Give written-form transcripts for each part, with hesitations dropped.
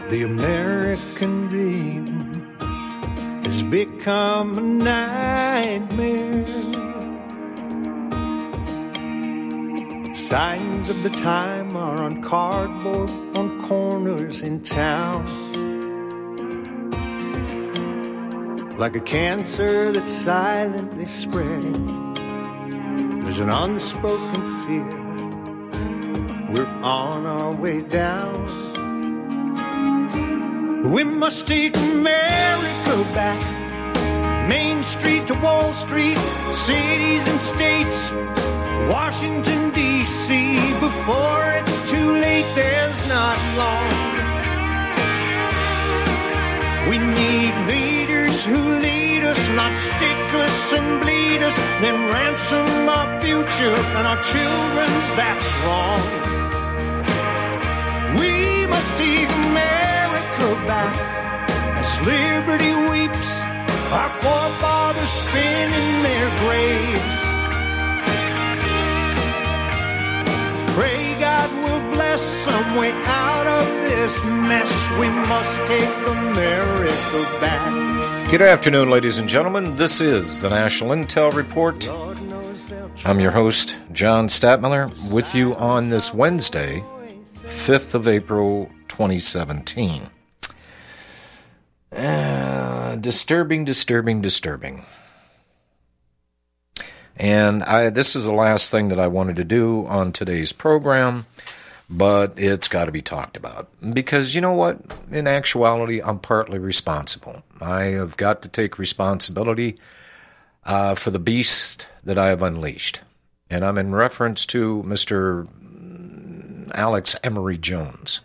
The American dream has become a nightmare. Signs of the time are on cardboard on corners in town. Like a cancer that's silently spreading, there's an unspoken fear. We're on our way down. We must take America back. Main Street to Wall Street, cities and states, Washington, D.C. Before it's too late, there's not long. We need leaders who lead us, not stick us and bleed us, then ransom our future and our children's, that's wrong. We must take America back as liberty weeps, our forefathers spin in their graves. Pray God will bless some way out of this mess. We must take America back. Good afternoon, ladies and gentlemen. This is the National Intel Report. I'm your host, John Statmiller, with you on this Wednesday, 5th of April, 2017. Disturbing. And this is the last thing that I wanted to do on today's program, but it's got to be talked about. Because you know what? In actuality, I'm partly responsible. I have got to take responsibility for the beast that I have unleashed. And I'm in reference to Mr. Alex Emory Jones.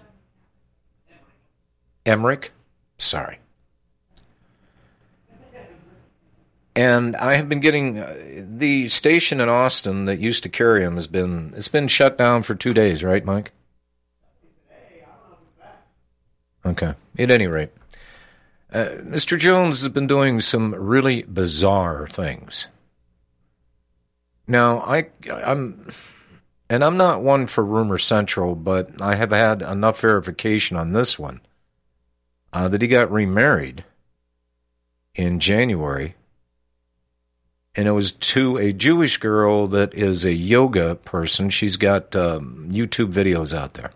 Emmerich? Sorry. And I have been getting the station in Austin that used to carry him it's been shut down for 2 days, right, Mike? Okay. At any rate, Mr. Jones has been doing some really bizarre things. Now, I'm not one for Rumor Central, but I have had enough verification on this one that he got remarried in January. And it was to a Jewish girl that is a yoga person. She's got YouTube videos out there.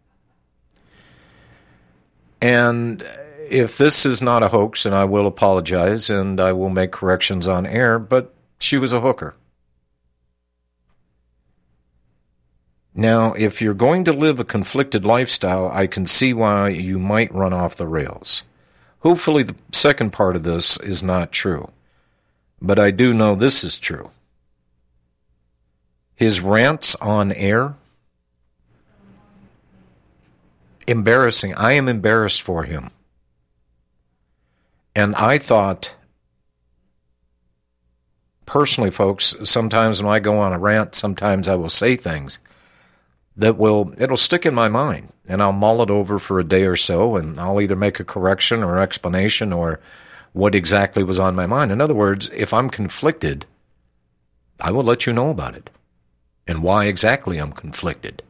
And if this is not a hoax, then I will apologize and I will make corrections on air, but she was a hooker. Now, if you're going to live a conflicted lifestyle, I can see why you might run off the rails. Hopefully the second part of this is not true. But I do know this is true. His rants on air, embarrassing. I am embarrassed for him. And I thought, personally, folks, sometimes when I go on a rant, sometimes I will say things that it'll stick in my mind. And I'll mull it over for a day or so, and I'll either make a correction or explanation or what exactly was on my mind. In other words, if I'm conflicted, I will let you know about it and why exactly I'm conflicted.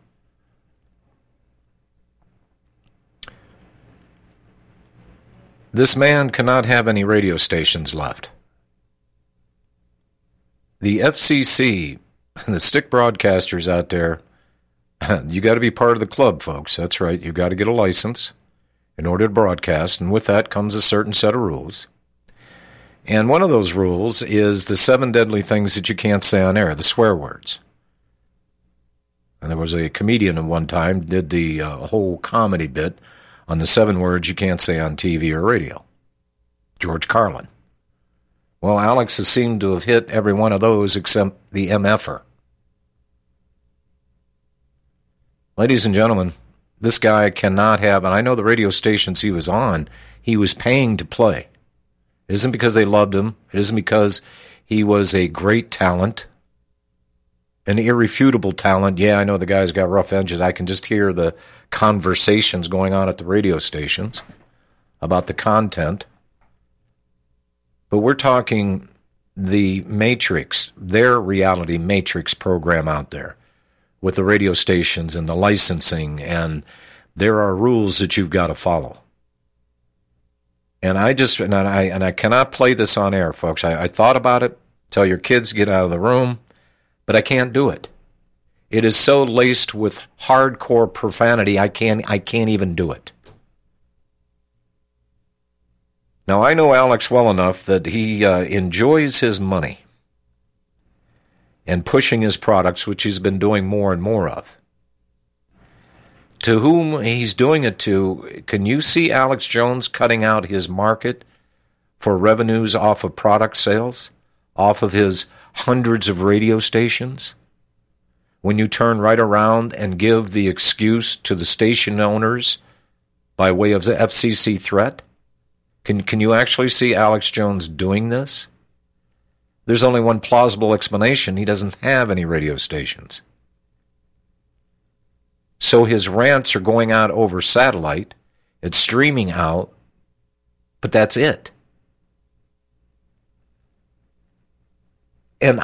This man cannot have any radio stations left. The FCC, the stick broadcasters out there, you got to be part of the club, folks. That's right. You got to get a license in order to broadcast, and with that comes a certain set of rules. And one of those rules is the 7 deadly things that you can't say on air, the swear words. And there was a comedian at one time did the whole comedy bit on the 7 words you can't say on TV or radio. George Carlin. Well, Alex has seemed to have hit every one of those except the MFer. Ladies and gentlemen, this guy cannot have, and I know the radio stations he was on, he was paying to play. It isn't because they loved him. It isn't because he was a great talent, an irrefutable talent. Yeah, I know the guy's got rough edges. I can just hear the conversations going on at the radio stations about the content. But we're talking the Matrix, their reality Matrix program out there with the radio stations and the licensing and there are rules that you've got to follow. And I cannot play this on air, folks. I thought about it. Tell your kids to get out of the room, but I can't do it. It is so laced with hardcore profanity, I can't even do it. Now, I know Alex well enough that he enjoys his money and pushing his products, which he's been doing more and more of. To whom he's doing it to, can you see Alex Jones cutting out his market for revenues off of product sales, off of his hundreds of radio stations? When you turn right around and give the excuse to the station owners by way of the FCC threat? Can you actually see Alex Jones doing this? There's only one plausible explanation. He doesn't have any radio stations. So his rants are going out over satellite. It's streaming out, but that's it. And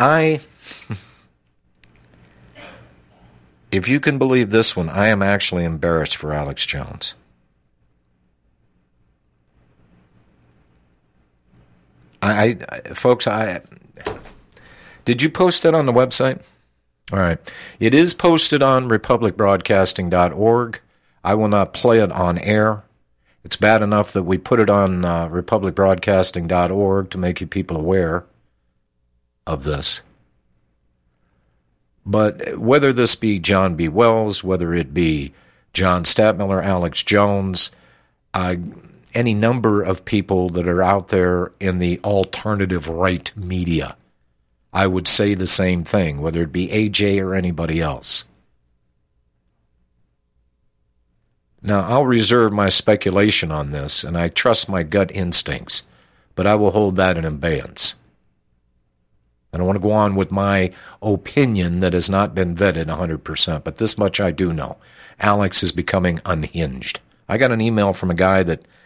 if you can believe this one, I am actually embarrassed for Alex Jones. Folks, did you post that on the website? All right. It is posted on republicbroadcasting.org. I will not play it on air. It's bad enough that we put it on republicbroadcasting.org to make you people aware of this. But whether this be John B. Wells, whether it be John Stadtmiller, Alex Jones, any number of people that are out there in the alternative right media, I would say the same thing, whether it be AJ or anybody else. Now, I'll reserve my speculation on this, and I trust my gut instincts, but I will hold that in abeyance. I don't want to go on with my opinion that has not been vetted 100%, but this much I do know. Alex is becoming unhinged. I got an email from a guy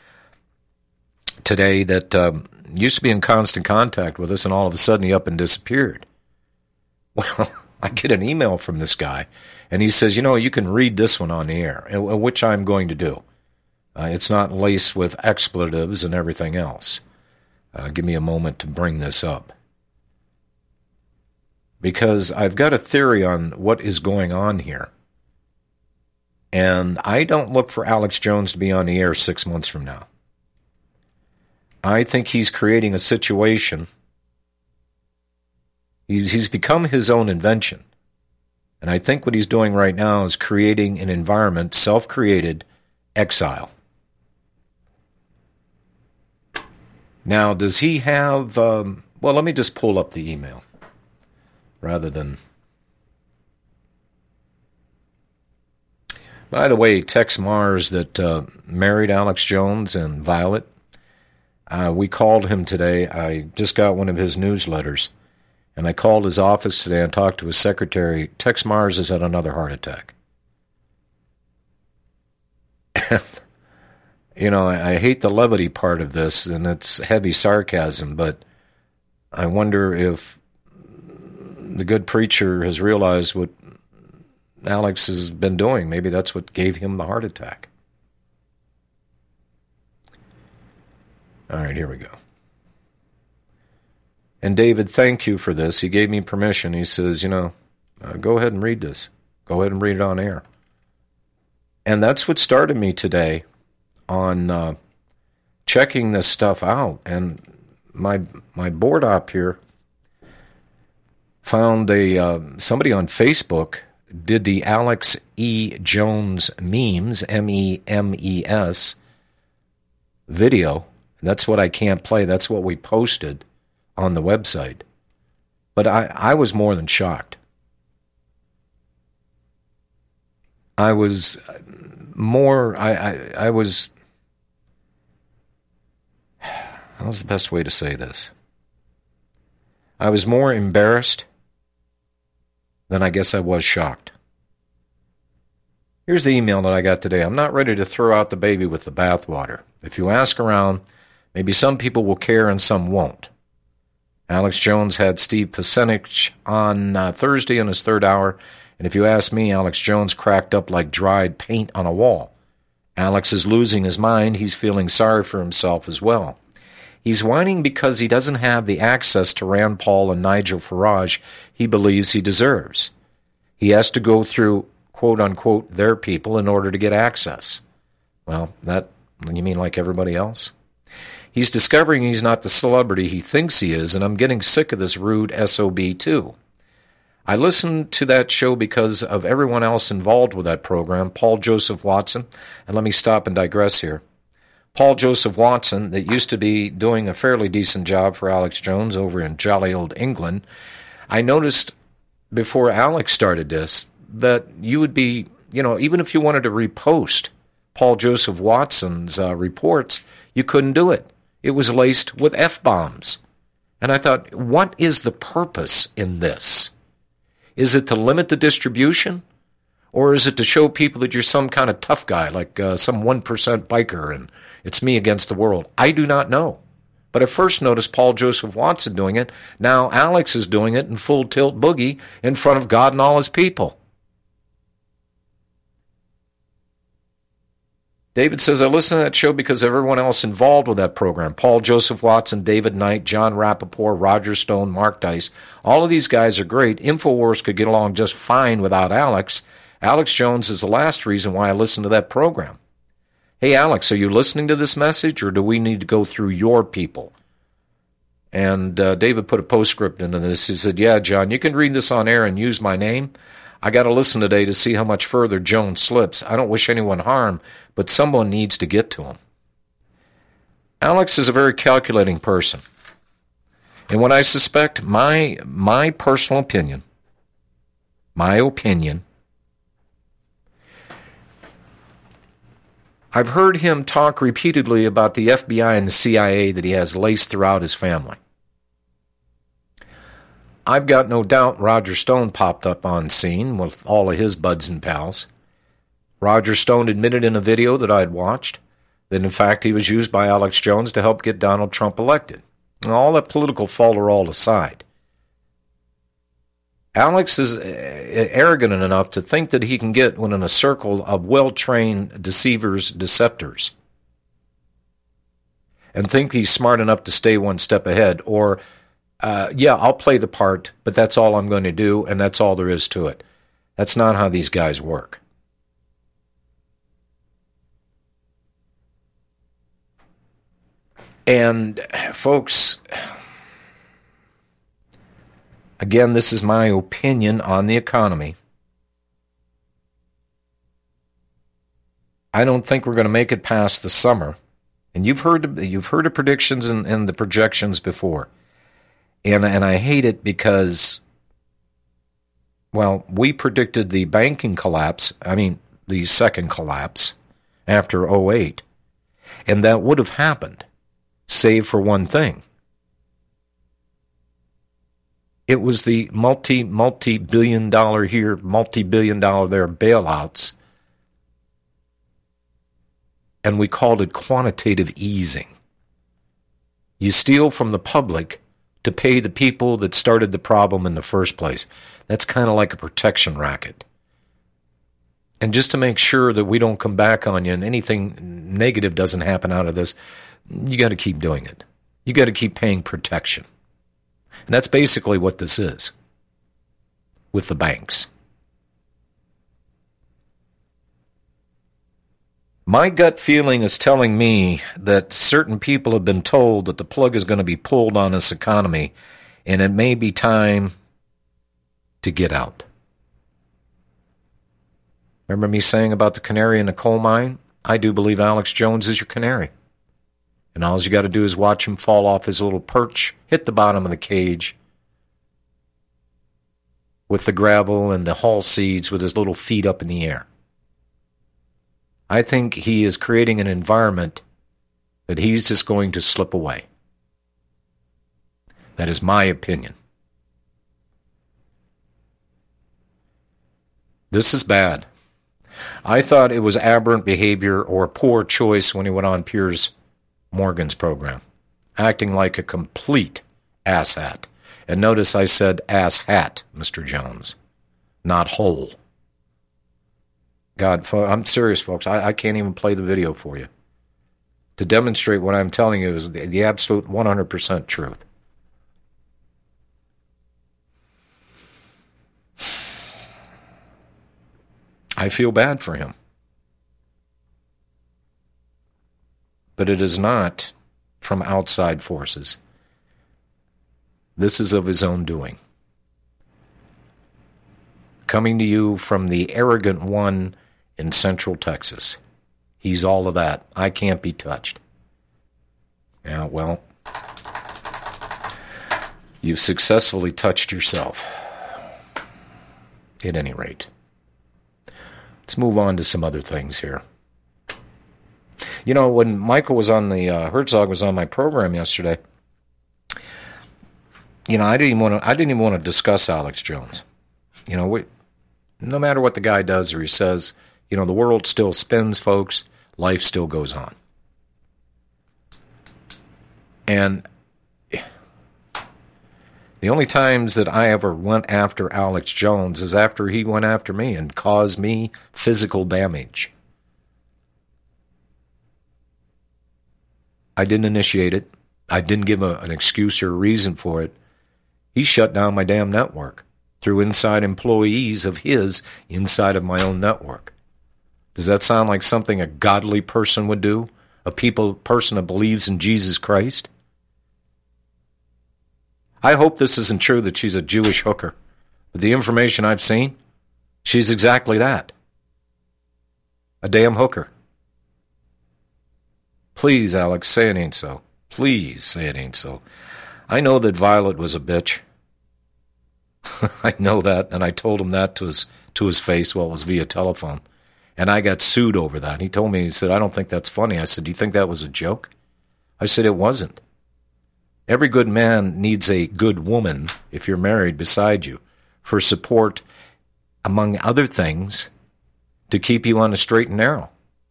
today that used to be in constant contact with us, and all of a sudden he up and disappeared. Well, I get an email from this guy, and he says, you can read this one on the air, which I'm going to do. It's not laced with expletives and everything else. Give me a moment to bring this up. Because I've got a theory on what is going on here. And I don't look for Alex Jones to be on the air 6 months from now. I think he's creating a situation. He's become his own invention. And I think what he's doing right now is creating an environment, self-created exile. Now, does he have... well, let me just pull up the email. Rather than... By the way, Tex Mars that married Alex Jones and Violet, we called him today. I just got one of his newsletters, and I called his office today and talked to his secretary. Tex Mars has had another heart attack. I hate the levity part of this, and it's heavy sarcasm, but I wonder if the good preacher has realized what Alex has been doing. Maybe that's what gave him the heart attack. All right, here we go. And David, thank you for this. He gave me permission. He says, go ahead and read this. Go ahead and read it on air. And that's what started me today on checking this stuff out. And my board op here found somebody on Facebook did the Alex E. Jones memes, MEMES, video. That's what I can't play. That's what we posted on the website. But I was more than shocked. I was more, I was, how's the best way to say this? I was more embarrassed than I guess I was shocked. Here's the email that I got today. I'm not ready to throw out the baby with the bathwater. If you ask around, maybe some people will care and some won't. Alex Jones had Steve Pasenich on Thursday in his third hour, and if you ask me, Alex Jones cracked up like dried paint on a wall. Alex is losing his mind. He's feeling sorry for himself as well. He's whining because he doesn't have the access to Rand Paul and Nigel Farage he believes he deserves. He has to go through, quote-unquote, their people in order to get access. Well, you mean like everybody else? He's discovering he's not the celebrity he thinks he is, and I'm getting sick of this rude SOB too. I listened to that show because of everyone else involved with that program, Paul Joseph Watson, and let me stop and digress here. Paul Joseph Watson, that used to be doing a fairly decent job for Alex Jones over in jolly old England, I noticed before Alex started this that you would be, even if you wanted to repost Paul Joseph Watson's reports, you couldn't do it. It was laced with F-bombs. And I thought, what is the purpose in this? Is it to limit the distribution? Or is it to show people that you're some kind of tough guy, like some 1% biker, and it's me against the world? I do not know. But I first noticed Paul Joseph Watson doing it. Now Alex is doing it in full tilt boogie in front of God and all his people. David says, I listen to that show because everyone else involved with that program, Paul Joseph Watson, David Knight, John Rappaport, Roger Stone, Mark Dice, all of these guys are great. InfoWars could get along just fine without Alex. Alex Jones is the last reason why I listen to that program. Hey, Alex, are you listening to this message, or do we need to go through your people? And David put a postscript into this. He said, yeah, John, you can read this on air and use my name. I got to listen today to see how much further Jones slips. I don't wish anyone harm, but someone needs to get to him. Alex is a very calculating person. And what I suspect, my personal opinion, I've heard him talk repeatedly about the FBI and the CIA that he has laced throughout his family. I've got no doubt Roger Stone popped up on scene with all of his buds and pals. Roger Stone admitted in a video that I had watched that, in fact, he was used by Alex Jones to help get Donald Trump elected. And all that political falderall aside, Alex is arrogant enough to think that he can get within a circle of well-trained deceivers, deceptors, and think he's smart enough to stay one step ahead, or I'll play the part, but that's all I'm going to do, and that's all there is to it. That's not how these guys work. And, folks, again, this is my opinion on the economy. I don't think we're going to make it past the summer. And you've heard the predictions and the projections before. And I hate it because, well, we predicted the banking collapse, the second collapse after 2008, and that would have happened, save for one thing. It was the multi-billion dollar here, multi-billion dollar there bailouts, and we called it quantitative easing. You steal from the public to pay the people that started the problem in the first place. That's kind of like a protection racket. And just to make sure that we don't come back on you and anything negative doesn't happen out of this, you got to keep doing it. You got to keep paying protection. And that's basically what this is with the banks. My gut feeling is telling me that certain people have been told that the plug is going to be pulled on this economy, and it may be time to get out. Remember me saying about the canary in the coal mine? I do believe Alex Jones is your canary. And all you got to do is watch him fall off his little perch, hit the bottom of the cage with the gravel and the hull seeds with his little feet up in the air. I think he is creating an environment that he's just going to slip away. That is my opinion. This is bad. I thought it was aberrant behavior or poor choice when he went on Piers Morgan's program, acting like a complete asshat. And notice I said asshat, Mr. Jones, not whole. God, I'm serious, folks. I can't even play the video for you. To demonstrate what I'm telling you is the absolute 100% truth. I feel bad for him. But it is not from outside forces. This is of his own doing. Coming to you from the arrogant one in Central Texas. He's all of that. I can't be touched. Yeah, well, you've successfully touched yourself. At any rate. Let's move on to some other things here. You know, when Michael was on the Herzog was on my program yesterday, you know, I didn't even want to discuss Alex Jones. You know, no matter what the guy does or he says, you know, the world still spins, folks. Life still goes on. And the only times that I ever went after Alex Jones is after he went after me and caused me physical damage. I didn't initiate it. I didn't give an excuse or a reason for it. He shut down my damn network through inside employees of his inside of my own network. Does that sound like something a godly person would do? A person that believes in Jesus Christ? I hope this isn't true that she's a Jewish hooker. But the information I've seen, she's exactly that. A damn hooker. Please, Alex, say it ain't so. Please say it ain't so. I know that Violet was a bitch. I know that, and I told him that to his face. Well, it was via telephone. And I got sued over that. He told me, he said, I don't think that's funny. I said, do you think that was a joke? I said, it wasn't. Every good man needs a good woman, if you're married, beside you, for support, among other things, to keep you on the straight and narrow.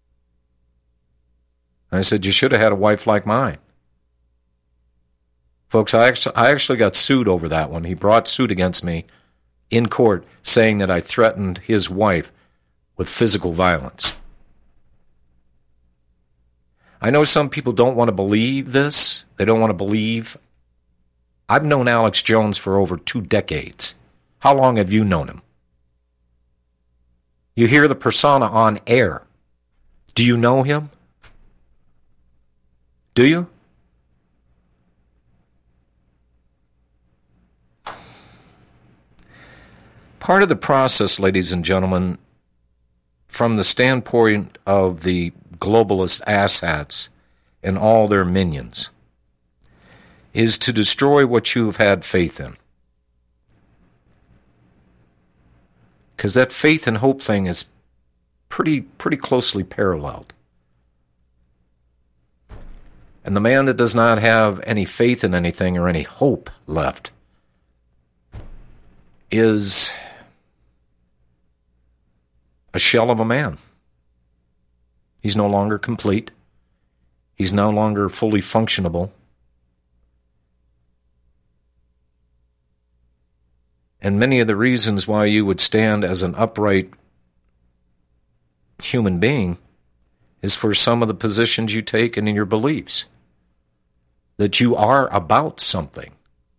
And I said, you should have had a wife like mine. Folks, I actually got sued over that one. He brought suit against me in court saying that I threatened his wife with physical violence. I know some people don't want to believe this. They don't want to believe. I've known Alex Jones for over 2 decades. How long have you known him? You hear the persona on air. Do you know him? Do you? Part of the process, ladies and gentlemen, from the standpoint of the globalist asshats and all their minions, is to destroy what you've had faith in. Because that faith and hope thing is pretty closely paralleled. And the man that does not have any faith in anything or any hope left is a shell of a man. He's no longer complete. He's no longer fully functionable. And many of the reasons why you would stand as an upright human being is for some of the positions you take and in your beliefs. That you are about something.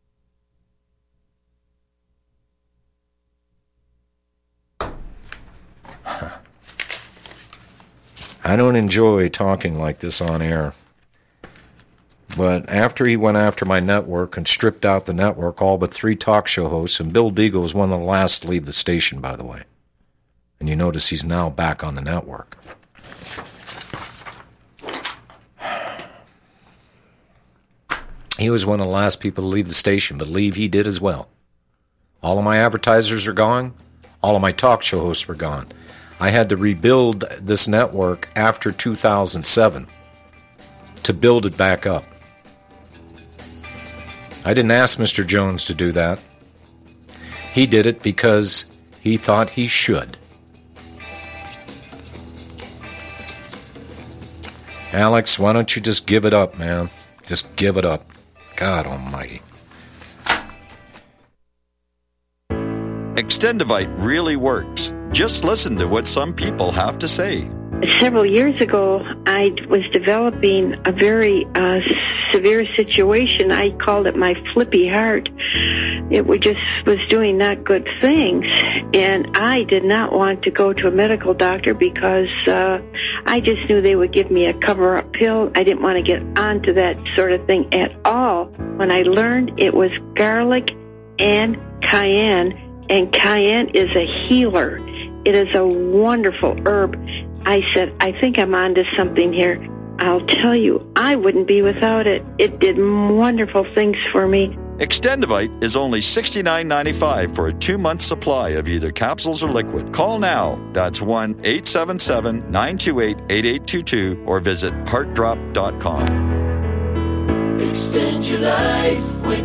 I don't enjoy talking like this on air. But after he went after my network and stripped out the network, all but 3 talk show hosts, and Bill Deagle was one of the last to leave the station, by the way. And you notice he's now back on the network. He was one of the last people to leave the station, but leave he did as well. All of my advertisers are gone. All of my talk show hosts were gone. I had to rebuild this network after 2007 to build it back up. I didn't ask Mr. Jones to do that. He did it because he thought he should. Alex, why don't you just give it up, man? Just give it up. God almighty. Extendivite really works. Just listen to what some people have to say. Several years ago, I was developing a very severe situation. I called it my flippy heart. It was doing not good things, and I did not want to go to a medical doctor because I just knew they would give me a cover-up pill. I didn't want to get onto that sort of thing at all. When I learned it was garlic and cayenne is a healer. It is a wonderful herb. I said, I think I'm onto something here. I'll tell you, I wouldn't be without it. It did wonderful things for me. Extendivite is only $69.95 for a 2-month supply of either capsules or liquid. Call now. That's 1-877-928-8822 or visit heartdrop.com. Extend your life with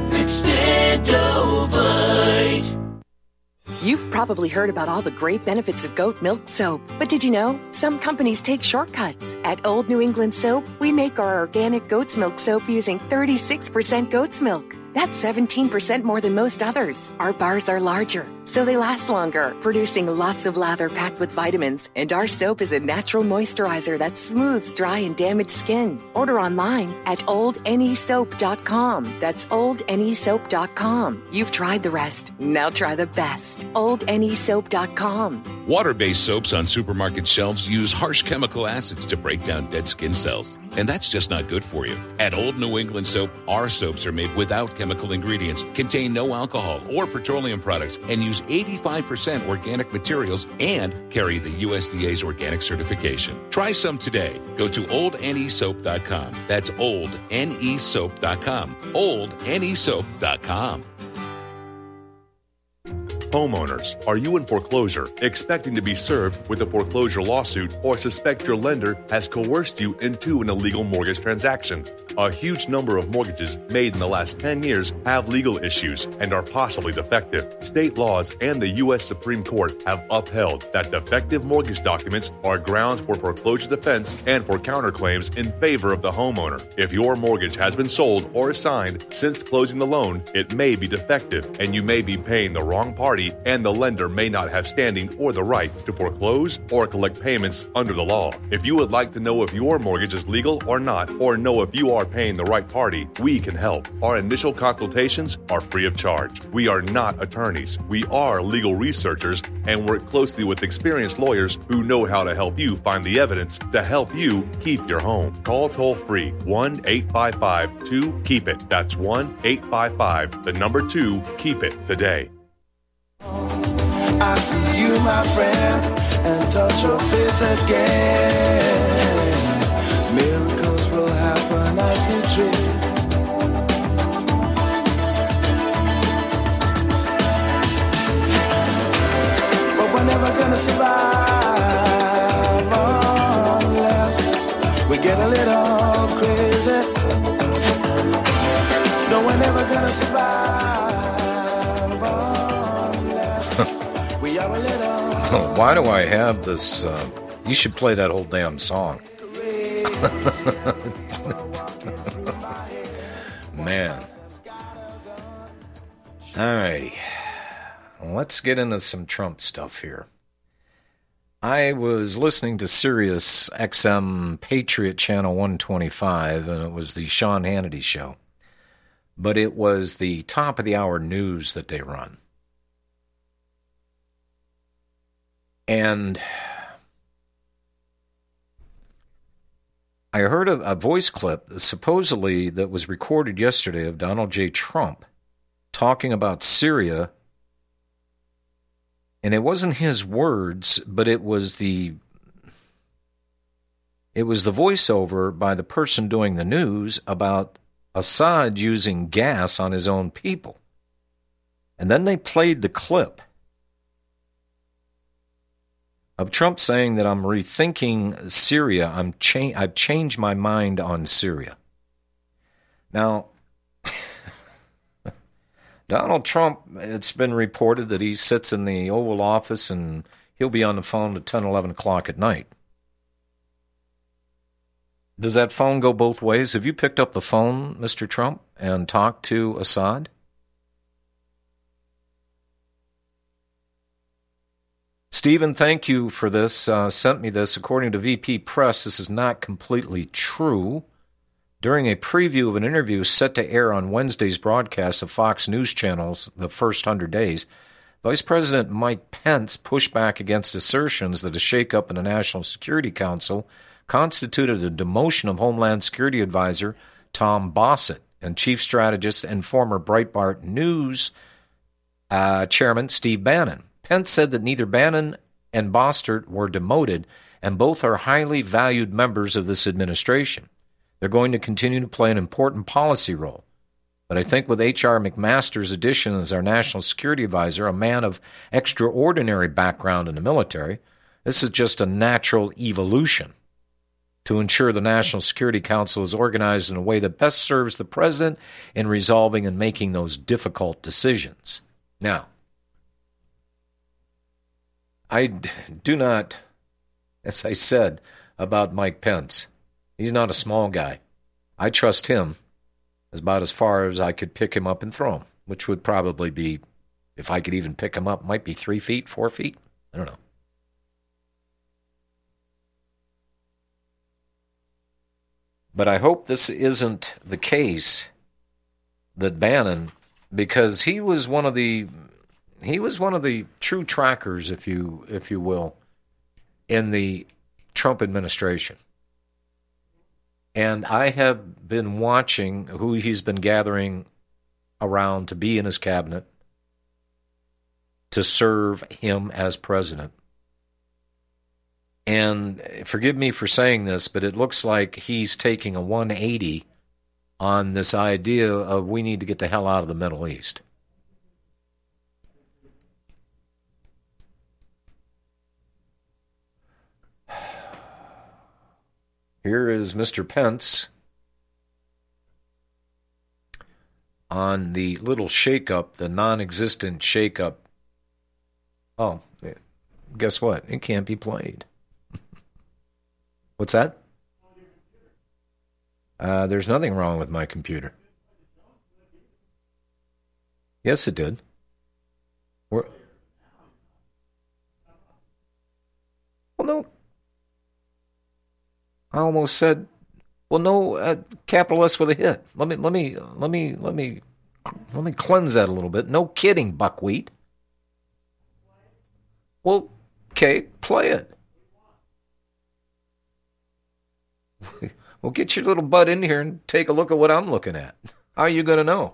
Extendovite. You've probably heard about all the great benefits of goat milk soap, but did you know some companies take shortcuts? At Old New England Soap, we make our organic goat's milk soap using 36% goat's milk. That's 17% more than most others. Our bars are larger, so they last longer, producing lots of lather packed with vitamins. And our soap is a natural moisturizer that smooths dry and damaged skin. Order online at oldnesoap.com. That's oldnesoap.com. You've tried the rest. Now try the best. oldnesoap.com. Water-based soaps on supermarket shelves use harsh chemical acids to break down dead skin cells. And that's just not good for you. At Old New England Soap, our soaps are made without chemical ingredients, contain no alcohol or petroleum products, and use 85% organic materials and carry the USDA's organic certification. Try some today. Go to oldnesoap.com. That's oldnesoap.com. oldnesoap.com. Homeowners, are you in foreclosure, expecting to be served with a foreclosure lawsuit, or suspect your lender has coerced you into an illegal mortgage transaction? A huge number of mortgages made in the last 10 years have legal issues and are possibly defective. State laws and the U.S. Supreme Court have upheld that defective mortgage documents are grounds for foreclosure defense and for counterclaims in favor of the homeowner. If your mortgage has been sold or assigned since closing the loan, it may be defective and you may be paying the wrong party, and the lender may not have standing or the right to foreclose or collect payments under the law. If you would like to know if your mortgage is legal or not, or know if you are paying the right party, we can help. Our initial consultations are free of charge. We are not attorneys. We are legal researchers and work closely with experienced lawyers who know how to help you find the evidence to help you keep your home. Call toll-free 1-855-2-KEEP-IT. That's 1-855-2-KEEP-IT today. I see you, my friend, and touch your face again. Miracles will happen as we dream. But we're never gonna survive unless we get a little crazy. No, we're never gonna survive. Why do I have this? You should play that whole damn song. Man. Alrighty. Let's get into some Trump stuff here. I was listening to Sirius XM Patriot Channel 125, and it was the Sean Hannity show. But it was the top of the hour news that they run. And I heard a voice clip, supposedly, that was recorded yesterday of Donald J. Trump talking about Syria. And it wasn't his words, but it was the voiceover by the person doing the news about Assad using gas on his own people. And then they played the clip of Trump saying that I'm rethinking Syria. I've changed my mind on Syria. Now, Donald Trump, it's been reported that he sits in the Oval Office and he'll be on the phone at 10, 11 o'clock at night. Does that phone go both ways? Have you picked up the phone, Mr. Trump, and talked to Assad? Stephen, thank you for this. Sent me this. According to VP Press, this is not completely true. During a preview of an interview set to air on Wednesday's broadcast of Fox News Channel's The First 100 Days, Vice President Mike Pence pushed back against assertions that a shakeup in the National Security Council constituted a demotion of Homeland Security Advisor Tom Bossett and Chief Strategist and former Breitbart News Chairman Steve Bannon. Pence said that neither Bannon and Bossert were demoted, and both are highly valued members of this administration. They're going to continue to play an important policy role. But I think with H.R. McMaster's addition as our National Security Advisor, a man of extraordinary background in the military, this is just a natural evolution to ensure the National Security Council is organized in a way that best serves the president in resolving and making those difficult decisions. Now, I do not, as I said about Mike Pence, he's not a small guy. I trust him about as far as I could pick him up and throw him, which would probably be, if I could even pick him up, might be 3 feet, 4 feet. I don't know. But I hope this isn't the case that Bannon, because he was one of the true trackers, if you will, in the Trump administration. And I have been watching who he's been gathering around to be in his cabinet to serve him as president. And forgive me for saying this, but it looks like he's taking a 180 on this idea of we need to get the hell out of the Middle East. Here is Mr. Pence on the little shakeup, the non-existent shakeup. Oh, guess what? It can't be played. What's that? There's nothing wrong with my computer. Yes, it did. Well, no. I almost said, well, no, capital S with a hit. Let me cleanse that a little bit. No kidding, buckwheat. Well, okay, play it. Well, get your little butt in here and take a look at what I'm looking at. How are you going to know?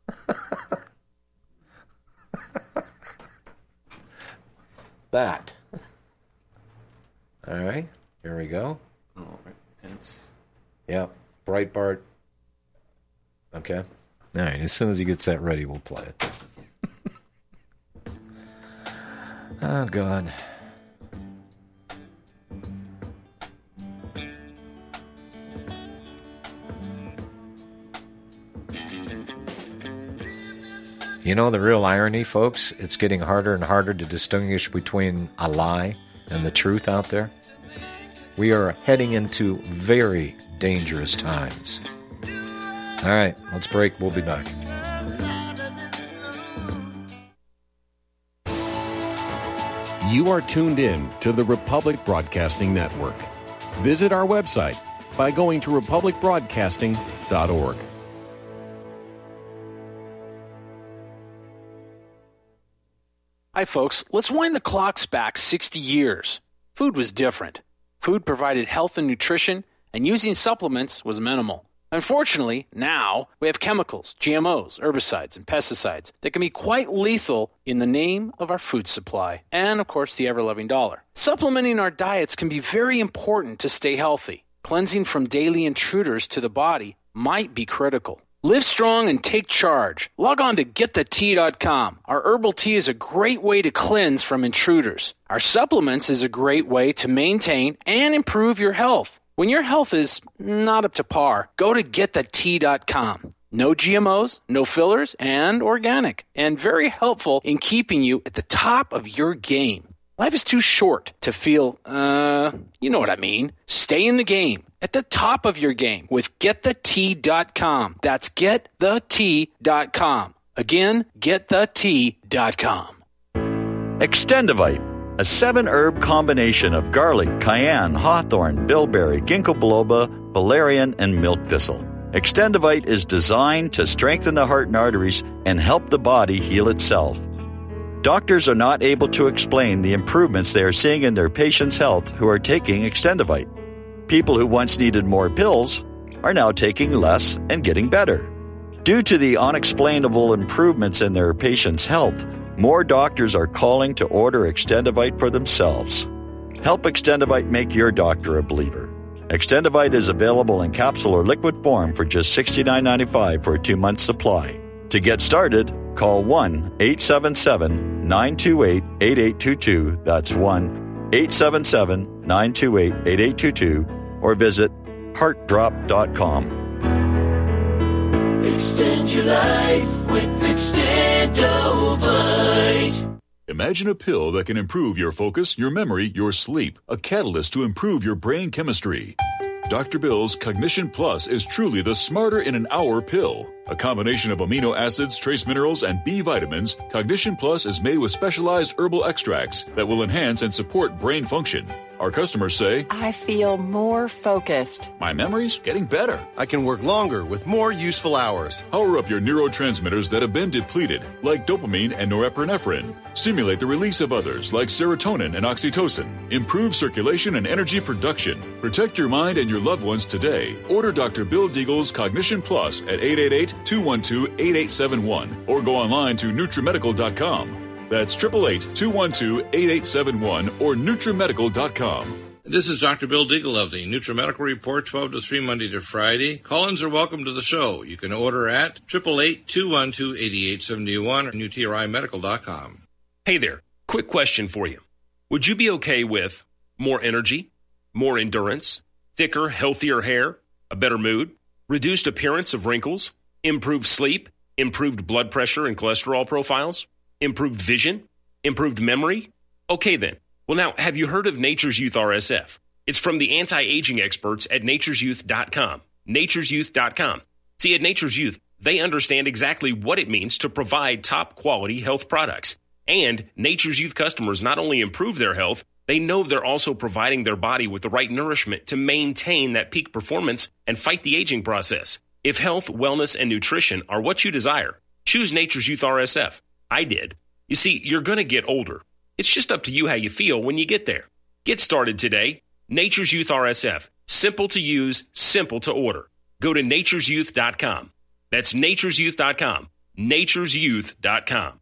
That. All right, here we go. Oh, Pence. Yeah, Breitbart. Okay. All right, as soon as he gets that ready, we'll play it. Oh, God. You know the real irony, folks? It's getting harder and harder to distinguish between a lie and the truth out there. We are heading into very dangerous times. All right, let's break. We'll be back. You are tuned in to the Republic Broadcasting Network. Visit our website by going to republicbroadcasting.org. Hi, folks. Let's wind the clocks back 60 years. Food was different. Food provided health and nutrition, and using supplements was minimal. Unfortunately, now we have chemicals, GMOs, herbicides, and pesticides that can be quite lethal in the name of our food supply and, of course, the ever-loving dollar. Supplementing our diets can be very important to stay healthy. Cleansing from daily intruders to the body might be critical. Live strong and take charge. Log on to getthetea.com. Our herbal tea is a great way to cleanse from intruders. Our supplements is a great way to maintain and improve your health. When your health is not up to par, go to getthetea.com. No GMOs, no fillers, and organic. And very helpful in keeping you at the top of your game. Life is too short to feel, you know what I mean. Stay in the game, at the top of your game with getthetea.com. That's getthetea.com. Again, getthetea.com. Extendivite a 7-herb combination of garlic, cayenne, hawthorn, bilberry, ginkgo biloba, valerian, and milk thistle. Extendivite is designed to strengthen the heart and arteries and help the body heal itself. Doctors are not able to explain the improvements they are seeing in their patients' health who are taking Extendivite. People who once needed more pills are now taking less and getting better. Due to the unexplainable improvements in their patients' health, more doctors are calling to order Extendivite for themselves. Help Extendivite make your doctor a believer. Extendivite is available in capsule or liquid form for just $69.95 for a 2-month supply. To get started, call 1-877-928-8822. That's 1-877-928-8822. Or visit heartdrop.com. Extend your life with Extendovite. Imagine a pill that can improve your focus, your memory, your sleep. A catalyst to improve your brain chemistry. Dr. Bill's Cognition Plus is truly the smarter in an hour pill. A combination of amino acids, trace minerals, and B vitamins, Cognition Plus is made with specialized herbal extracts that will enhance and support brain function. Our customers say, I feel more focused. My memory's getting better. I can work longer with more useful hours. Power up your neurotransmitters that have been depleted, like dopamine and norepinephrine. Stimulate the release of others, like serotonin and oxytocin. Improve circulation and energy production. Protect your mind and your loved ones today. Order Dr. Bill Deagle's Cognition Plus at 888-212-8871 or go online to NutriMedical.com. That's 888-212-8871 or NutriMedical.com. This is Dr. Bill Deagle of the NutriMedical Report, 12 to 3, Monday to Friday. Call-ins are welcome to the show. You can order at 888-212-8871 or NutriMedical.com. Hey there, quick question for you. Would you be okay with more energy, more endurance, thicker, healthier hair, a better mood, reduced appearance of wrinkles, improved sleep, improved blood pressure and cholesterol profiles, improved vision, improved memory? Okay then. Well now, have you heard of Nature's Youth RSF? It's from the anti-aging experts at nature'syouth.com. nature'syouth.com. See, at Nature's Youth, they understand exactly what it means to provide top-quality health products. And Nature's Youth customers not only improve their health, they know they're also providing their body with the right nourishment to maintain that peak performance and fight the aging process. If health, wellness, and nutrition are what you desire, choose Nature's Youth RSF. I did. You see, you're going to get older. It's just up to you how you feel when you get there. Get started today. Nature's Youth RSF. Simple to use, simple to order. Go to nature'syouth.com. That's nature'syouth.com. nature'syouth.com.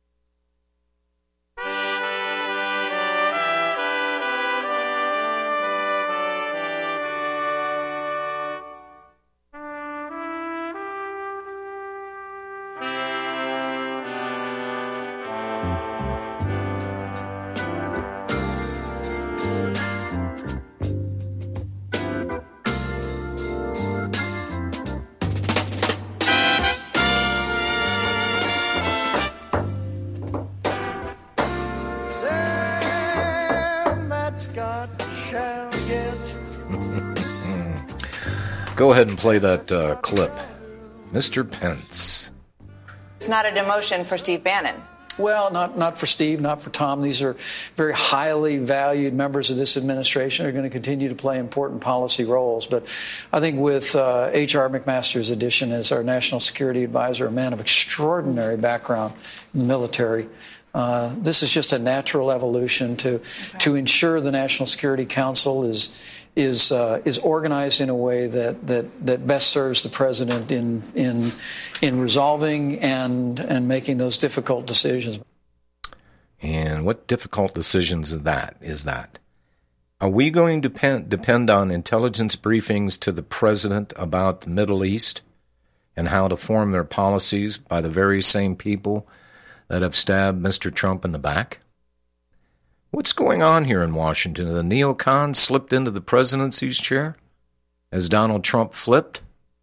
Go ahead and play that clip. Mr. Pence. It's not a demotion for Steve Bannon. Well, not for Steve, not for Tom. These are very highly valued members of this administration who are going to continue to play important policy roles. But I think with H.R. McMaster's addition as our national security advisor, a man of extraordinary background in the military, this is just a natural evolution to ensure the National Security Council is organized in a way that best serves the president in resolving and making those difficult decisions. And what difficult decisions is that? Are we going to depend on intelligence briefings to the president about the Middle East and how to form their policies by the very same people that have stabbed Mr. Trump in the back? What's going on here in Washington? The neocon slipped into the presidency's chair? Has Donald Trump flipped?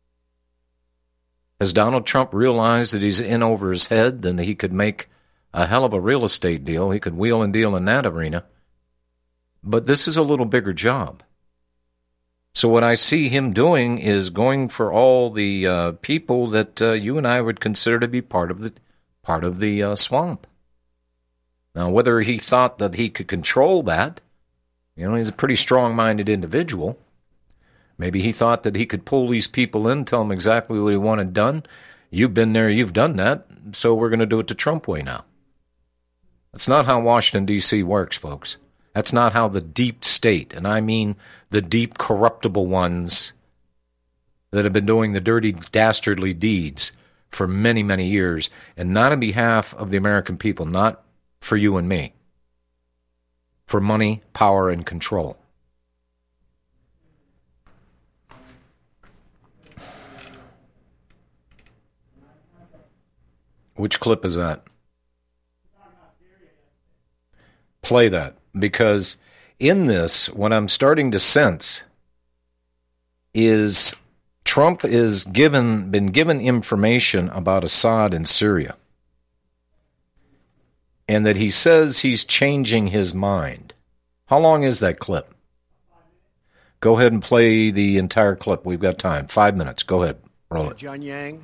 Has Donald Trump realized that he's in over his head and he could make a hell of a real estate deal? He could wheel and deal in that arena. But this is a little bigger job. So what I see him doing is going for all the people that you and I would consider to be part of the swamp. Now, whether he thought that he could control that, he's a pretty strong-minded individual. Maybe he thought that he could pull these people in, tell them exactly what he wanted done. You've been there, you've done that, so we're going to do it the Trump way now. That's not how Washington, D.C. works, folks. That's not how the deep state, and I mean the deep corruptible ones that have been doing the dirty, dastardly deeds for many, many years, and not on behalf of the American people, not for you and me, for money, power, and control. Which clip is that? Play that, because in this, what I'm starting to sense is Trump is been given information about Assad in Syria, and that he says he's changing his mind. How long is that clip? Go ahead and play the entire clip. We've got time. 5 minutes. Go ahead. Roll it. John Yang.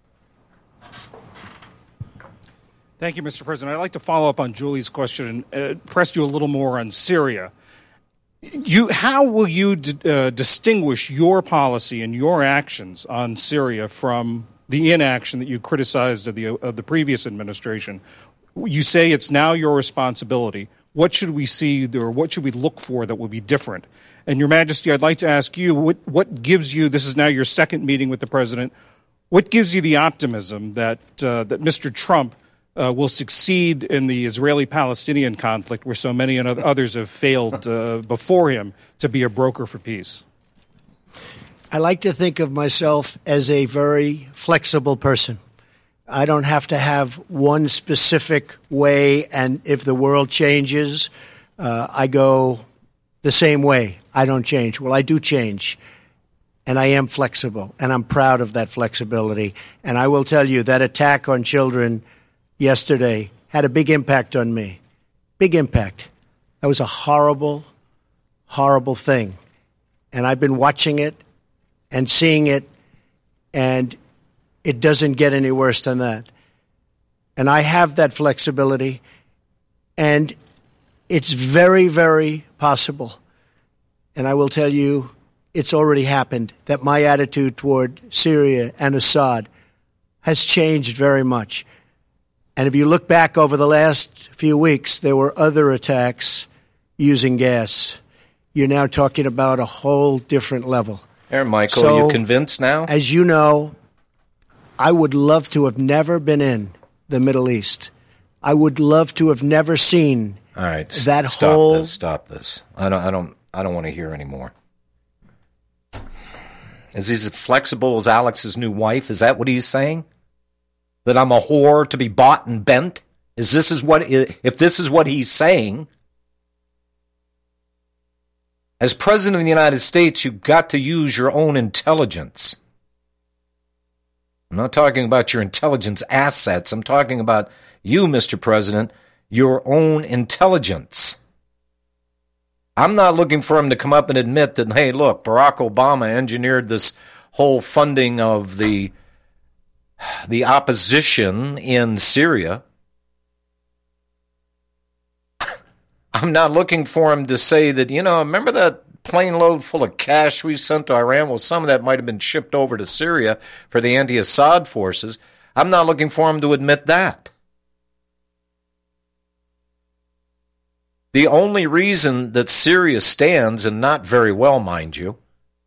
Thank you, Mr. President. I'd like to follow up on Julie's question and press you a little more on Syria. How will you distinguish your policy and your actions on Syria from the inaction that you criticized of the previous administration? You say it's now your responsibility. What should we see or what should we look for that will be different? And Your Majesty, I'd like to ask you, what gives you, this is now your second meeting with the President, what gives you the optimism that Mr. Trump will succeed in the Israeli-Palestinian conflict, where so many others have failed before him, to be a broker for peace? I like to think of myself as a very flexible person. I don't have to have one specific way, and if the world changes, I go the same way. I don't change. Well, I do change, and I am flexible, and I'm proud of that flexibility. And I will tell you that attack on children yesterday had a big impact on me. Big impact. That was a horrible, horrible thing. And I've been watching it and seeing it, and it doesn't get any worse than that. And I have that flexibility, and it's very, very possible. And I will tell you, it's already happened, that my attitude toward Syria and Assad has changed very much. And if you look back over the last few weeks, there were other attacks using gas. You're now talking about a whole different level. There, Michael, so, are you convinced now? As you know, I would love to have never been in the Middle East. I would love to have never seen All right, that stop whole. Stop this. I don't want to hear anymore. Is he as flexible as Alex's new wife? Is that what he's saying? That I'm a whore to be bought and bent? If this is what he's saying, as President of the United States, you've got to use your own intelligence. I'm not talking about your intelligence assets. I'm talking about you, Mr. President, your own intelligence. I'm not looking for him to come up and admit that, hey, look, Barack Obama engineered this whole funding of the opposition in Syria. I'm not looking for him to say that, remember that plane load full of cash we sent to Iran? Well, some of that might have been shipped over to Syria for the anti-Assad forces. I'm not looking for him to admit that. The only reason that Syria stands, and not very well, mind you,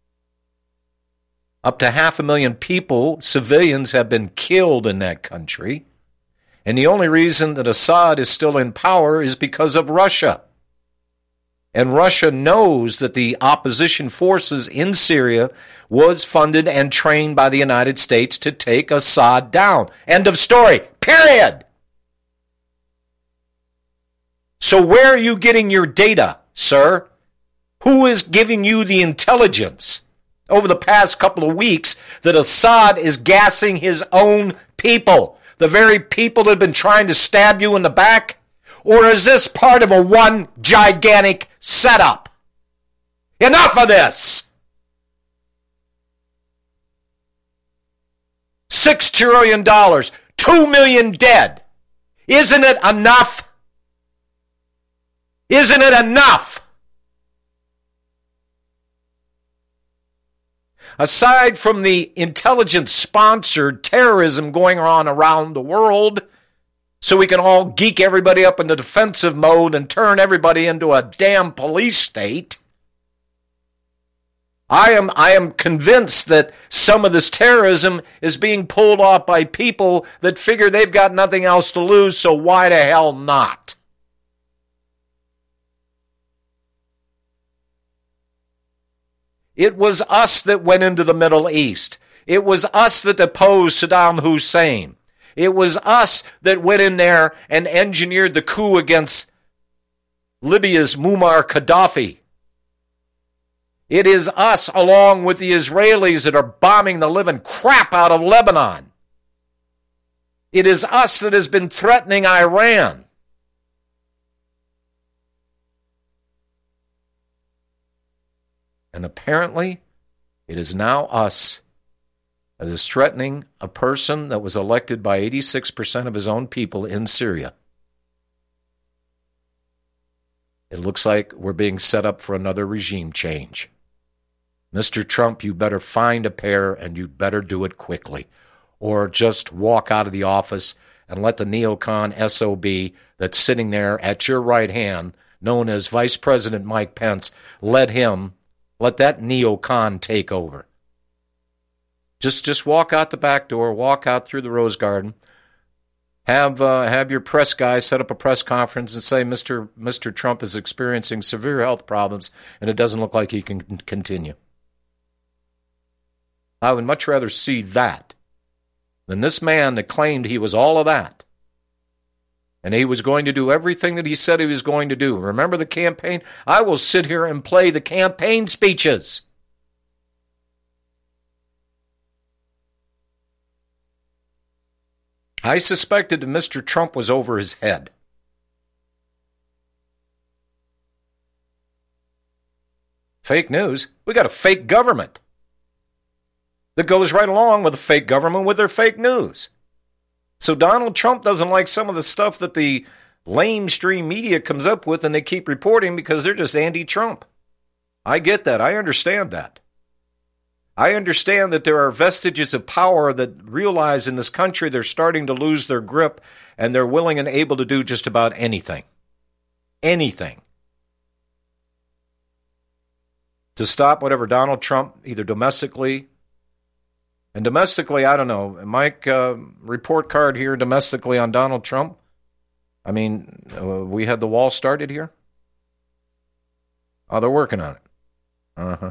up to 500,000 people, civilians, have been killed in that country. And the only reason that Assad is still in power is because of Russia. And Russia knows that the opposition forces in Syria was funded and trained by the United States to take Assad down. End of story. Period. So where are you getting your data, sir? Who is giving you the intelligence over the past couple of weeks that Assad is gassing his own people, the very people that have been trying to stab you in the back? Or is this part of a one gigantic setup? Enough of this! $6 trillion, 2 million dead. Isn't it enough? Isn't it enough? Aside from the intelligence-sponsored terrorism going on around the world, so we can all geek everybody up into defensive mode and turn everybody into a damn police state, I am convinced that some of this terrorism is being pulled off by people that figure they've got nothing else to lose, so why the hell not? It was us that went into the Middle East. It was us that opposed Saddam Hussein. It was us that went in there and engineered the coup against Libya's Muammar Gaddafi. It is us, along with the Israelis, that are bombing the living crap out of Lebanon. It is us that has been threatening Iran. And apparently, it is now us that is threatening a person that was elected by 86% of his own people in Syria. It looks like we're being set up for another regime change. Mr. Trump, you better find a pair and you better do it quickly. Or just walk out of the office and let the neocon SOB that's sitting there at your right hand, known as Vice President Mike Pence, let that neocon take over. Just walk out the back door, walk out through the Rose Garden, have your press guy set up a press conference and say Mr. Trump is experiencing severe health problems and it doesn't look like he can continue. I would much rather see that than this man that claimed he was all of that. And he was going to do everything that he said he was going to do. Remember the campaign? I will sit here and play the campaign speeches. I suspected that Mr. Trump was over his head. Fake news? We got a fake government that goes right along with the fake government with their fake news. So Donald Trump doesn't like some of the stuff that the lamestream media comes up with and they keep reporting because they're just anti-Trump. I get that. I understand that. I understand that there are vestiges of power that realize in this country they're starting to lose their grip and they're willing and able to do just about anything. Anything. To stop whatever Donald Trump, either domestically, and domestically, I don't know, Mike, report card here domestically on Donald Trump. I mean, we had the wall started here. Oh, they're working on it. Uh-huh.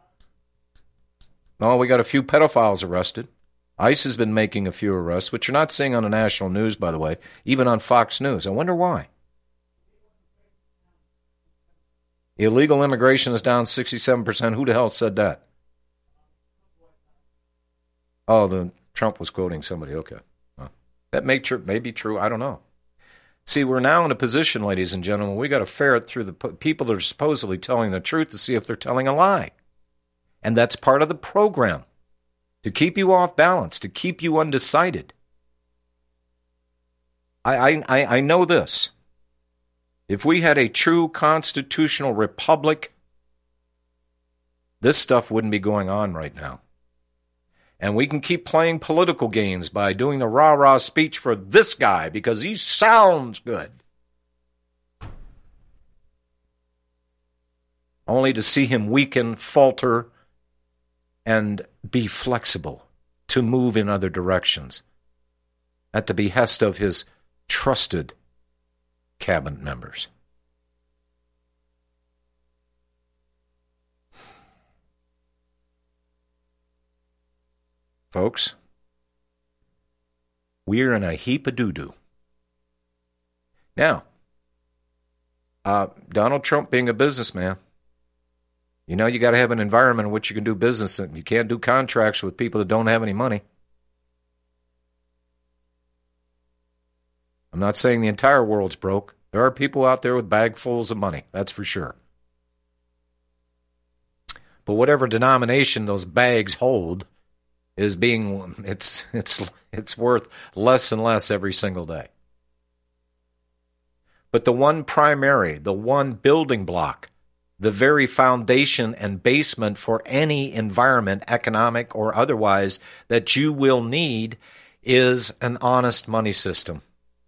Oh, we got a few pedophiles arrested. ICE has been making a few arrests, which you're not seeing on the national news, by the way, even on Fox News. I wonder why. Illegal immigration is down 67%. Who the hell said that? Oh, Trump was quoting somebody. Okay. Well, that may be true. I don't know. See, we're now in a position, ladies and gentlemen, we got to ferret through the people that are supposedly telling the truth to see if they're telling a lie. And that's part of the program, to keep you off balance, to keep you undecided. I know this. If we had a true constitutional republic, this stuff wouldn't be going on right now. And we can keep playing political games by doing the rah-rah speech for this guy because he sounds good. Only to see him weaken, falter, and be flexible to move in other directions at the behest of his trusted cabinet members. Folks, we're in a heap of doo-doo. Now, Donald Trump being a businessman, you know you got to have an environment in which you can do business in. You can't do contracts with people that don't have any money. I'm not saying the entire world's broke. There are people out there with bagfuls of money, that's for sure. But whatever denomination those bags hold is it's worth less and less every single day. But the one primary, the one building block, the very foundation and basement for any environment, economic or otherwise, that you will need is an honest money system.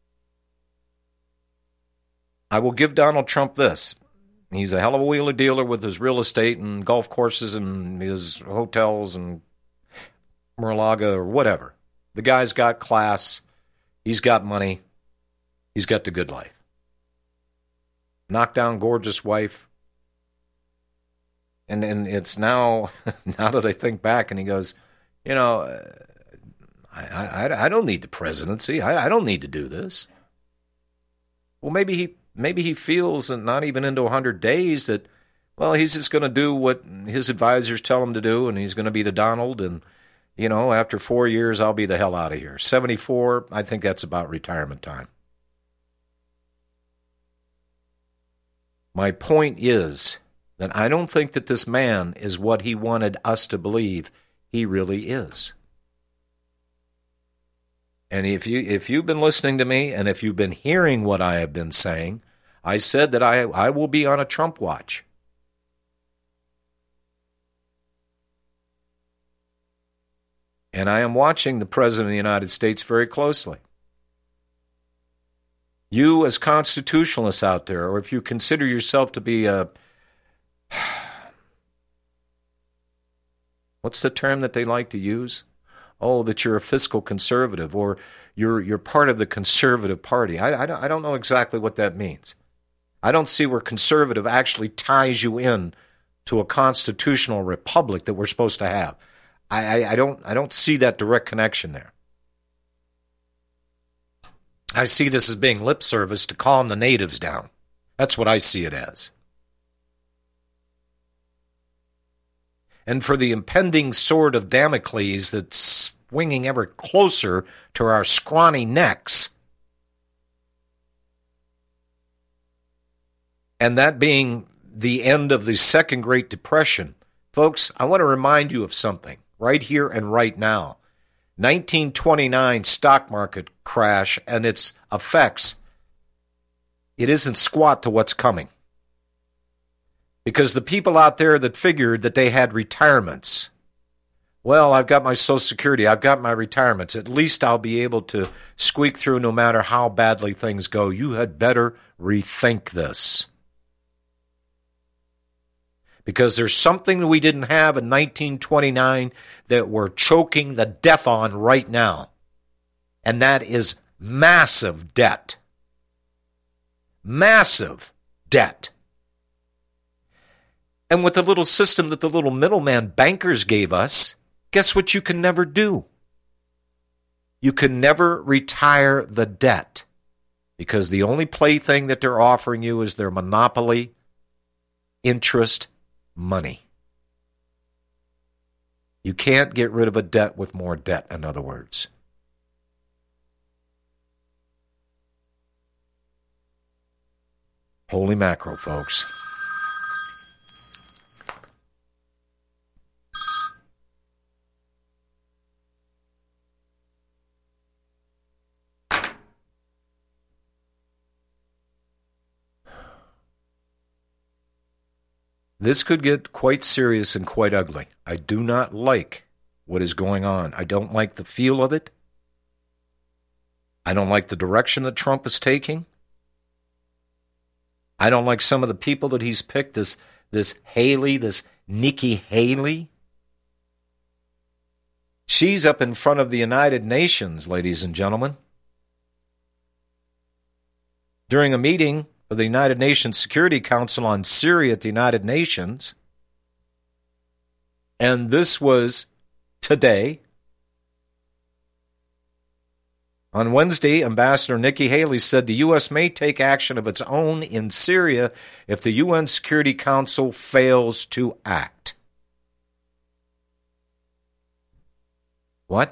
I will give Donald Trump this. He's a hell of a wheeler dealer with his real estate and golf courses and his hotels and Mar-a-Lago or whatever. The guy's got class. He's got money. He's got the good life. Knock down gorgeous wife. And it's now, now that I think back, and he goes, you know, I don't need the presidency. I don't need to do this. Well, maybe he feels that not even into 100 days that, well, he's just going to do what his advisors tell him to do, and he's going to be the Donald, and, you know, after 4 years, I'll be the hell out of here. 74, I think that's about retirement time. My point is that I don't think that this man is what he wanted us to believe he really is. And if you've been listening to me, and if you've been hearing what I have been saying, I said that I will be on a Trump watch. And I am watching the President of the United States very closely. You as constitutionalists out there, or if you consider yourself to be a... What's the term that they like to use? Oh, that you're a fiscal conservative, or you're part of the conservative party. I don't know exactly what that means. I don't see where conservative actually ties you in to a constitutional republic that we're supposed to have. I don't see that direct connection there. I see this as being lip service to calm the natives down. That's what I see it as. And for the impending sword of Damocles that's swinging ever closer to our scrawny necks, and that being the end of the Second Great Depression, folks, I want to remind you of something right here and right now. 1929 stock market crash and its effects, it isn't squat to what's coming. Because the people out there that figured that they had retirements, well, I've got my Social Security, I've got my retirements, at least I'll be able to squeak through no matter how badly things go. You had better rethink this. Because there's something that we didn't have in 1929 that we're choking the death on right now. And that is massive debt. Massive debt. And with the little system that the little middleman bankers gave us, guess what you can never do? You can never retire the debt. Because the only plaything that they're offering you is their monopoly interest money. You can't get rid of a debt with more debt, in other words. Holy mackerel, folks. This could get quite serious and quite ugly. I do not like what is going on. I don't like the feel of it. I don't like the direction that Trump is taking. I don't like some of the people that he's picked, this Haley, this Nikki Haley. She's up in front of the United Nations, ladies and gentlemen, during a meeting of the United Nations Security Council on Syria at the United Nations. And this was today. On Wednesday, Ambassador Nikki Haley said the U.S. may take action of its own in Syria if the UN Security Council fails to act. What?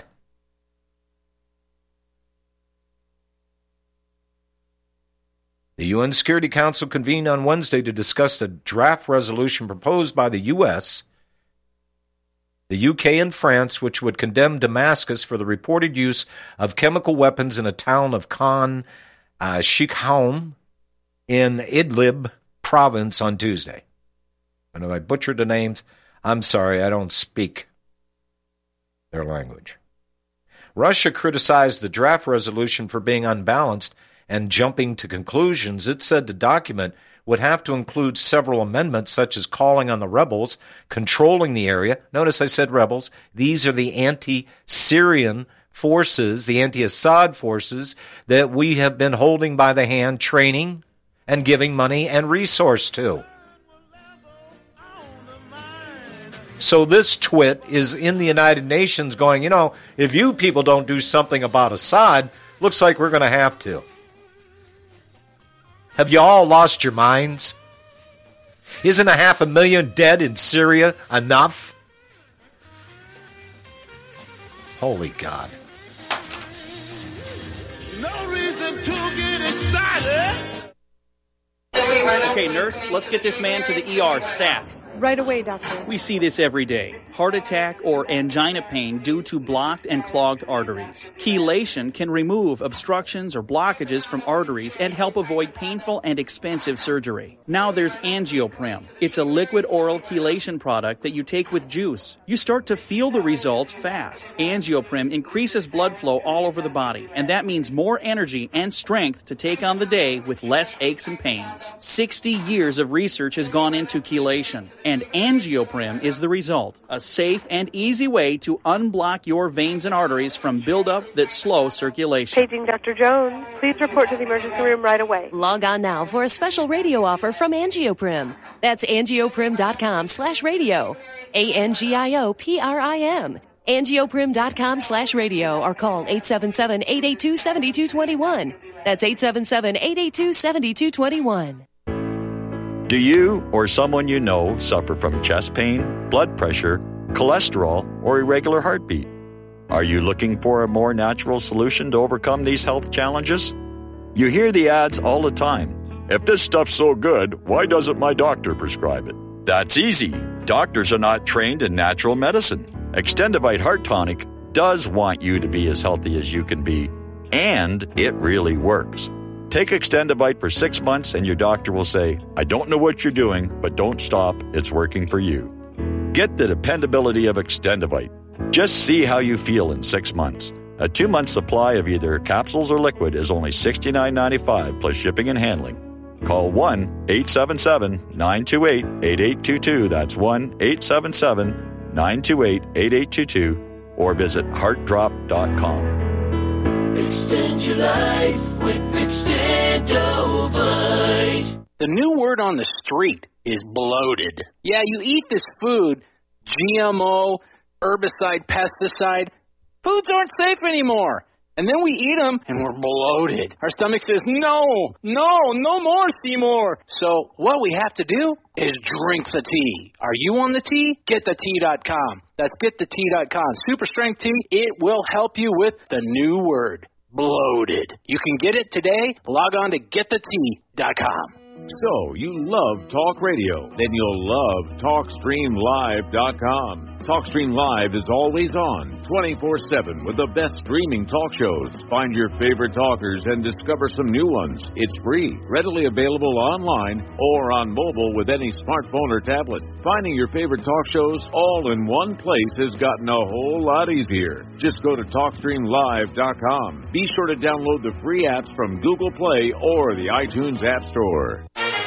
The UN Security Council convened on Wednesday to discuss a draft resolution proposed by the U.S., the U.K., and France, which would condemn Damascus for the reported use of chemical weapons in a town of Khan Sheikhoun in Idlib province on Tuesday. And if I butchered the names, I'm sorry, I don't speak their language. Russia criticized the draft resolution for being unbalanced and jumping to conclusions. It said the document would have to include several amendments, such as calling on the rebels, controlling the area. Notice I said rebels. These are the anti-Syrian forces, the anti-Assad forces that we have been holding by the hand, training and giving money and resource to. So this twit is in the United Nations going, if you people don't do something about Assad, looks like we're going to have to. Have you all lost your minds? Isn't 500,000 dead in Syria enough? Holy God. No reason to get excited. Okay, nurse, let's get this man to the ER stat. Right away, doctor. We see this every day. Heart attack or angina pain due to blocked and clogged arteries. Chelation can remove obstructions or blockages from arteries and help avoid painful and expensive surgery. Now there's Angioprim. It's a liquid oral chelation product that you take with juice. You start to feel the results fast. Angioprim increases blood flow all over the body, and that means more energy and strength to take on the day with less aches and pains. 60 years of research has gone into chelation, and Angioprim is the result. A safe and easy way to unblock your veins and arteries from buildup that slow circulation. Paging Dr. Jones. Please report to the emergency room right away. Log on now for a special radio offer from Angioprim. That's angioprim.com/radio. ANGIOPRIM. Angioprim.com/radio or call 877-882-7221. That's 877-882-7221. Do you or someone you know suffer from chest pain, blood pressure, cholesterol, or irregular heartbeat? Are you looking for a more natural solution to overcome these health challenges? You hear the ads all the time. If this stuff's so good, why doesn't my doctor prescribe it? That's easy. Doctors are not trained in natural medicine. Extendivite Heart Tonic does want you to be as healthy as you can be, and it really works. Take Extendivite for 6 months and your doctor will say, I don't know what you're doing, but don't stop. It's working for you. Get the dependability of Extendivite. Just see how you feel in 6 months. A 2-month supply of either capsules or liquid is only $69.95 plus shipping and handling. Call 1-877-928-8822. That's 1-877-928-8822 or visit heartdrop.com. Extend your life with Extendovite. The new word on the street is bloated. Yeah, you eat this food, GMO, herbicide, pesticide. Foods aren't safe anymore. And then we eat them and we're bloated. Our stomach says, no more, Seymour. So what we have to do is drink the tea. Are you on the tea? GetTheTea.com. That's GetTheTea.com. Super strength tea. It will help you with the new word, bloated. You can get it today. Log on to GetTheTea.com. So, you love talk radio, then you'll love TalkStreamLive.com. TalkStream Live is always on, 24/7, with the best streaming talk shows. Find your favorite talkers and discover some new ones. It's free, readily available online or on mobile with any smartphone or tablet. Finding your favorite talk shows all in one place has gotten a whole lot easier. Just go to TalkStreamLive.com. Be sure to download the free apps from Google Play or the iTunes App Store.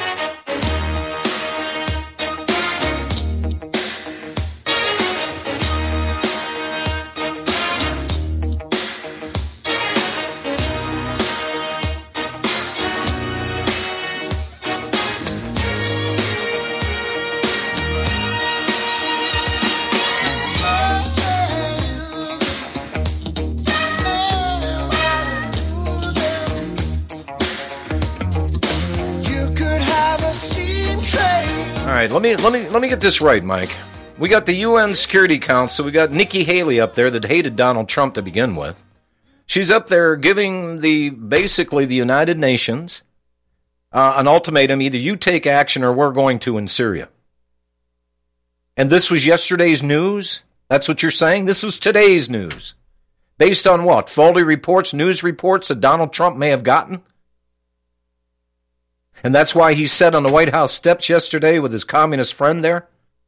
All right, let me get this right, Mike. We got the UN Security Council. We got Nikki Haley up there that hated Donald Trump to begin with. She's up there giving basically the United Nations an ultimatum: either you take action or we're going to in Syria. And this was yesterday's news? That's what you're saying? This was today's news. Based on what? Faulty reports, news reports that Donald Trump may have gotten? And that's why he said on the White House steps yesterday with his communist friend there,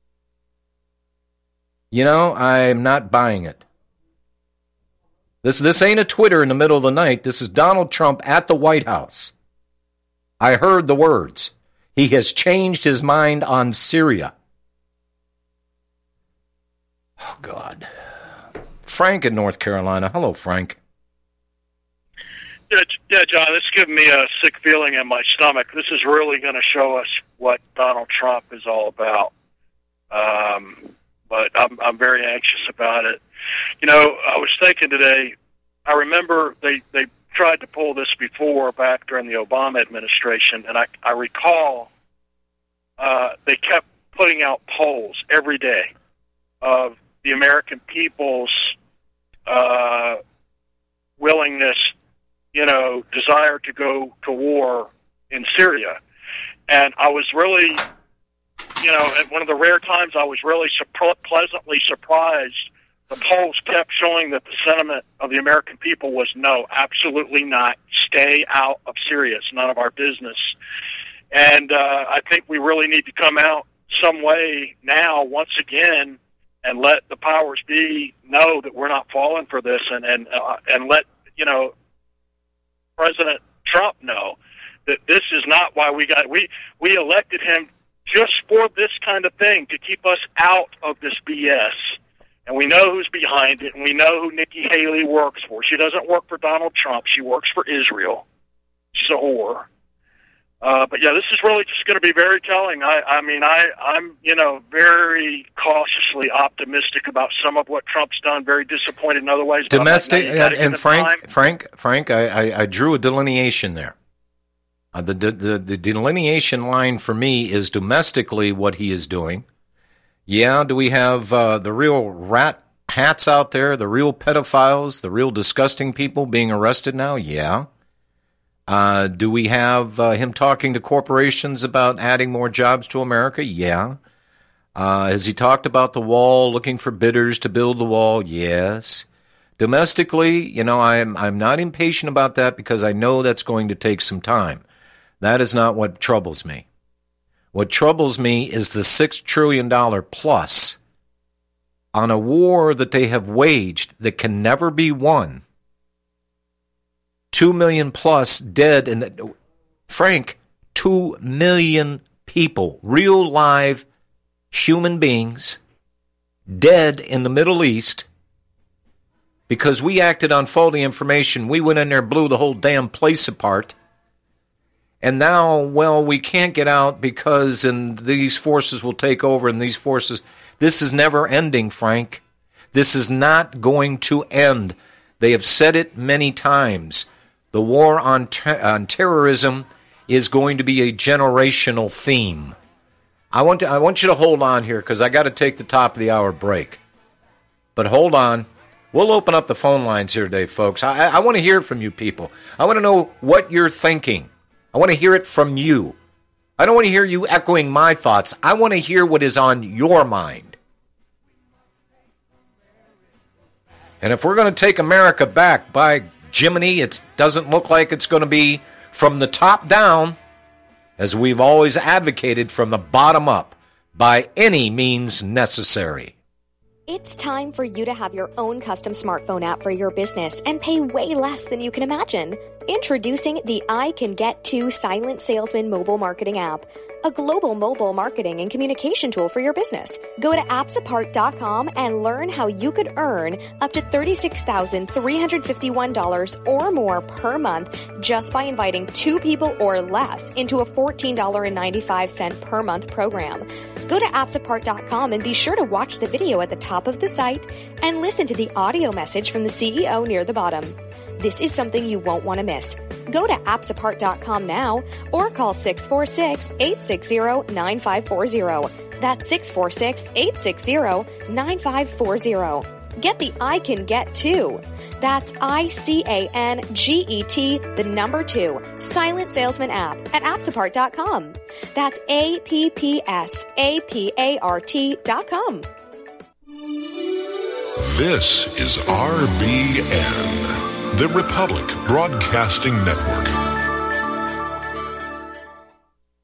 you know, I'm not buying it. This ain't a Twitter in the middle of the night. This is Donald Trump at the White House. I heard the words. He has changed his mind on Syria. Oh, God. Frank in North Carolina. Hello, Frank. Yeah, John, this is giving me a sick feeling in my stomach. This is really going to show us what Donald Trump is all about. But I'm very anxious about it. You know, I was thinking today, I remember they tried to pull this before, back during the Obama administration, and I recall they kept putting out polls every day of the American people's willingness, you know, desire to go to war in Syria. And I was really, you know, at one of the rare times I was really pleasantly surprised. The polls kept showing that the sentiment of the American people was no, absolutely not. Stay out of Syria. It's none of our business. And I think we really need to come out some way now, once again, and let the powers be know that we're not falling for this, and let, you know, President Trump know that this is not why we elected him just for this kind of thing, to keep us out of this BS. And we know who's behind it, and we know who Nikki Haley works for. She doesn't work for Donald Trump. She works for Israel. She's a whore. But yeah, this is really just going to be very telling. I'm you know, very cautiously optimistic about some of what Trump's done. Very disappointed in other ways. Domestic, and Frank, I drew a delineation there. The delineation line for me is domestically what he is doing. Yeah, do we have the real rat hats out there, the real pedophiles, the real disgusting people being arrested now? Yeah. Do we have him talking to corporations about adding more jobs to America? Yeah. Has he talked about the wall, looking for bidders to build the wall? Yes. Domestically, you know, I'm not impatient about that because I know that's going to take some time. That is not what troubles me. What troubles me is the $6 trillion plus on a war that they have waged that can never be won. 2 million plus dead, and Frank, 2 million people, real live human beings, dead in the Middle East because we acted on faulty information. We went in there, blew the whole damn place apart. And now, well, we can't get out because these forces will take over, and these forces. This is never ending, Frank. This is not going to end. They have said it many times. The war on terrorism is going to be a generational theme. I want you to hold on here because I got to take the top of the hour break. But hold on. We'll open up the phone lines here today, folks. I want to hear from you people. I want to know what you're thinking. I want to hear it from you. I don't want to hear you echoing my thoughts. I want to hear what is on your mind. And if we're going to take America back, by Jiminy, it doesn't look like it's going to be from the top down, as we've always advocated, from the bottom up, by any means necessary. It's time for you to have your own custom smartphone app for your business and pay way less than you can imagine. Introducing the I Can Get To Silent Salesman mobile marketing app, a global mobile marketing and communication tool for your business. Go to appsapart.com and learn how you could earn up to $36,351 or more per month just by inviting 2 people or less into a $14.95 per month program. Go to appsapart.com and be sure to watch the video at the top of the site and listen to the audio message from the CEO near the bottom. This is something you won't want to miss. Go to appsapart.com now or call 646-860-9540. That's 646-860-9540. Get the I Can Get To. That's ICANGET, the number 2, Silent Salesman app at appsapart.com. That's APPSAPART.com. This is RBN, the Republic Broadcasting Network.